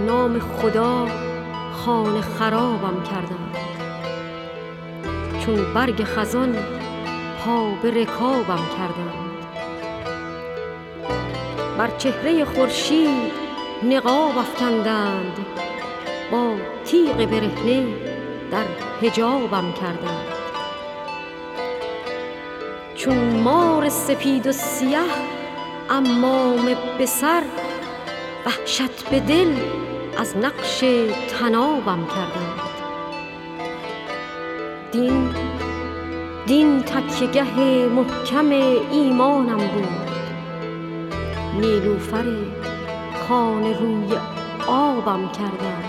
نام خدا خانه خرابم کردند. چون برگ خزان پا به رکابم کردند. بر چهره خورشید نقاب افکندند. با تیغ برهنه در حجابم کردند. چون مار سپید و سیه عمامه به سر، وحشت به دل از نقش طنابم کردند. دین تکیه‌گه محکم ایمانم بود. نیلوفر خانه روی آبم کردند.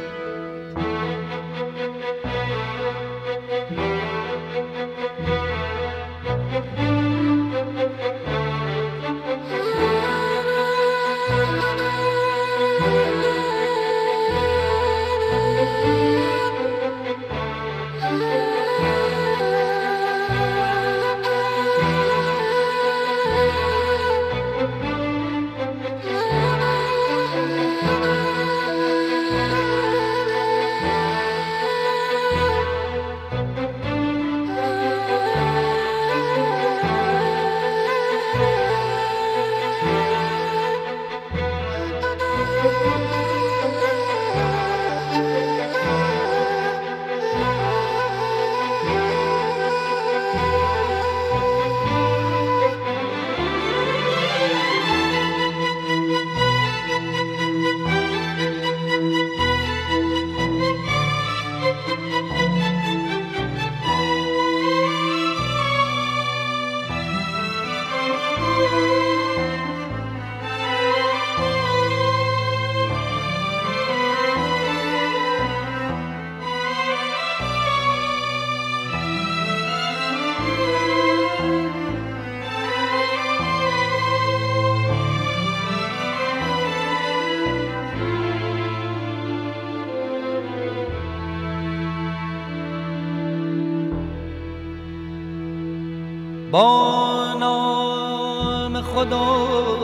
با نام خدا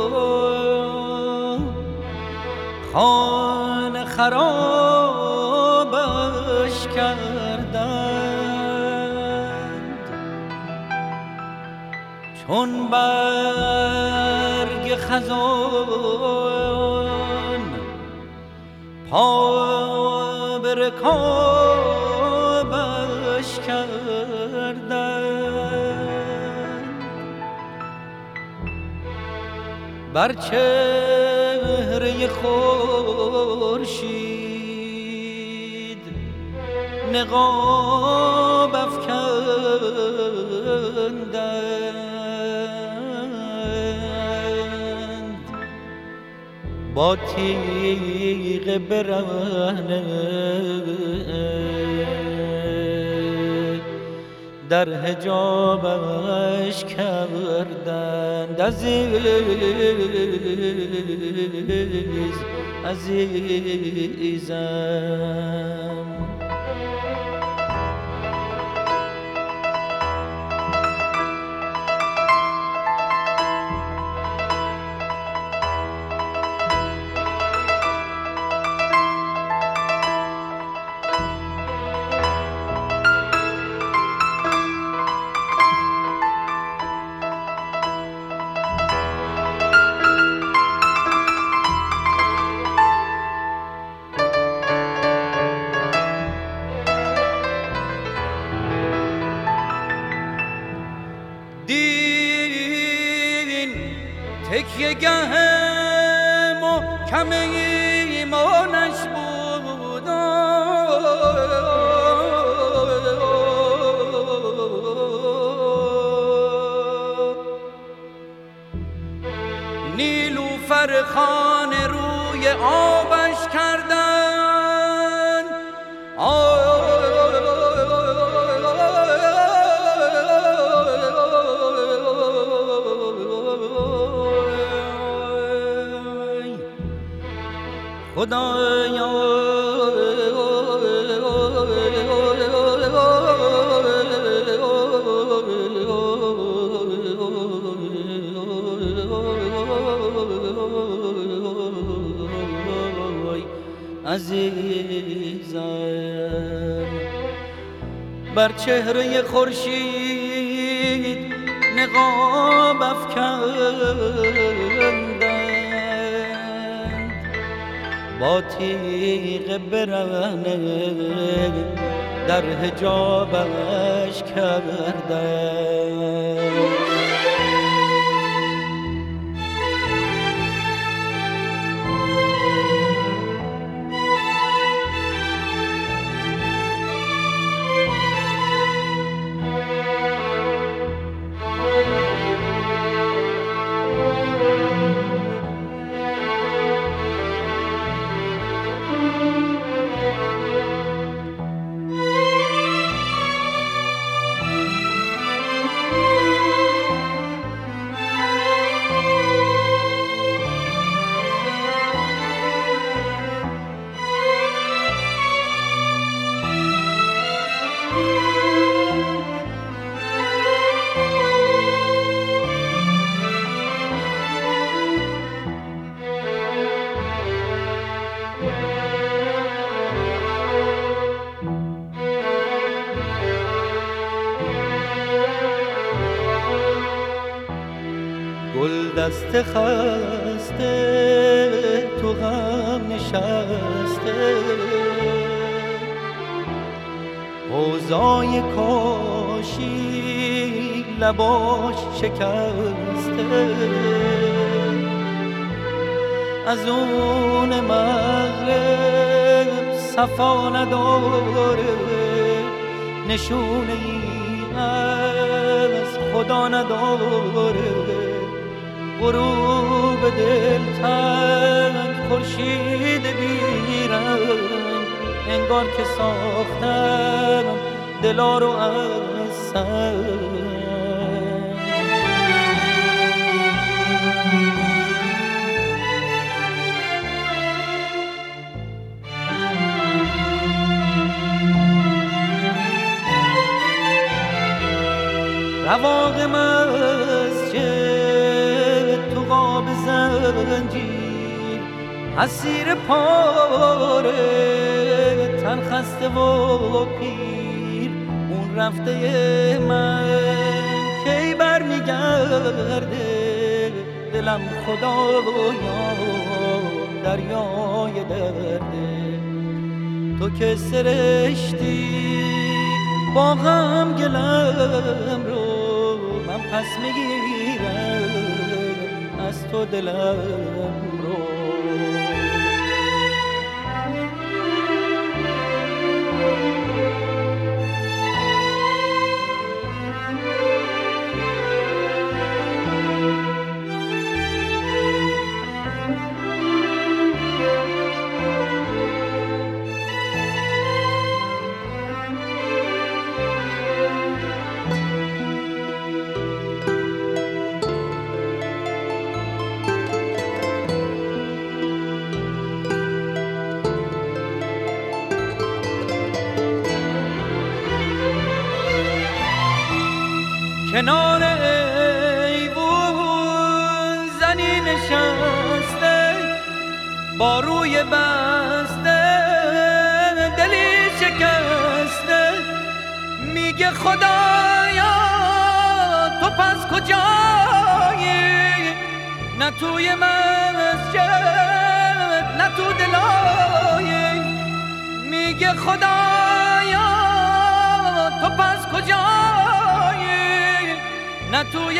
خانه خرابش کردند. چون برگ خزان پا به رکابش کردند. بر چهره خورشید نقاب افکندند. با تیغ برهنه در حجابش کردند. عزیزم تکیه‌گه محکم ایمانش بود. نیلوفر خانه روی آبش کردند. خدایا بریزم. بر چهره خورشید نقاب افکندند، با تیغ برهنه در حجابش کردند. گل دست خسته تو غم نشسته، حوضای کاشی لباش شکسته، از اون مغرب صفا نداره، نشونه ای از خدا نداره، غروب دلتنگ خورشید بیرنگ، انگار که ساختم دلا رو از سنگ. رواق مسجد تو قاب زنجیر، اسیر پاره تن خسته و پیر، اون رفته من کی بر میگرده، دلم خدایا دریای درده. تو که سرشتی با غم گلم رو، من پس میگیرم از تو دلم رو. کنار ایوون زنی نشسته، با روی بسته دلی شکسته، میگه خدایا تو پس کجایی، نه توی مسجد نه تو دلایی، میگه خدایا تو پس کجایی، نه توی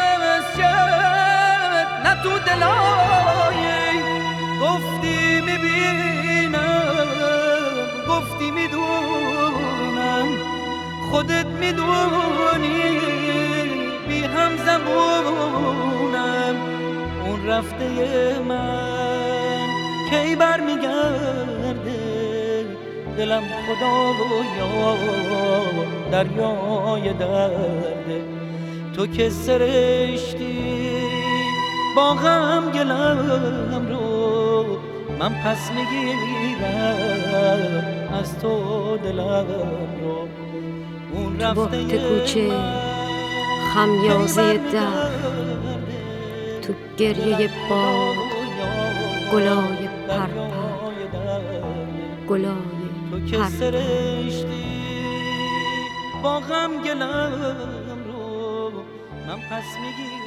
مسجد نه تو دلایی. گفتی میبینم، گفتی میدونم، خودت میدونی بی هم زبونم، اون رفته من کی بر میگرده، دلم خدایا دریای درده. تو که سرشتی با غم گلم رو، من پس میگیرم از تو دلم رو. اون تو بهت کوچه خمیازه در، تو گریه باد گلای پرپر، گلای تو که هر سرشتی با غم گلم رو من پس میگیرم